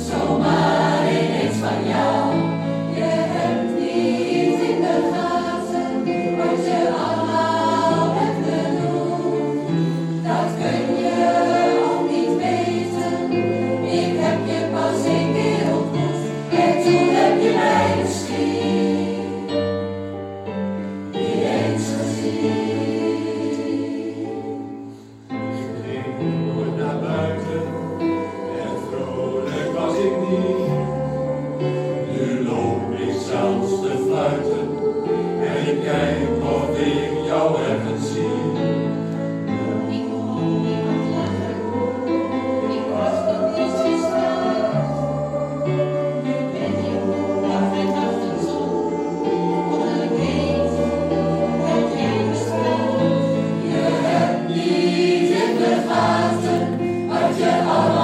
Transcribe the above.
zomaar ineens van jou. Je hebt niet in de gaten wat je allemaal hebt genoemd. Dat kun je ook niet weten. Ik heb je pas één keer ontmoet en toen heb je mij misschien niet eens gezien. Ik ging nooit naar buiten en vrolijk was ik niet. Nu loop ik zelfs te fluiten en ik kijk of ik jou ergens zie. Ik hoor niemand lachen, ik was nog niet gesteld. Nu ben ik dag en nacht een zon, onder een keet, dat jij bestelt. Je hebt niet in de gaten wat je allemaal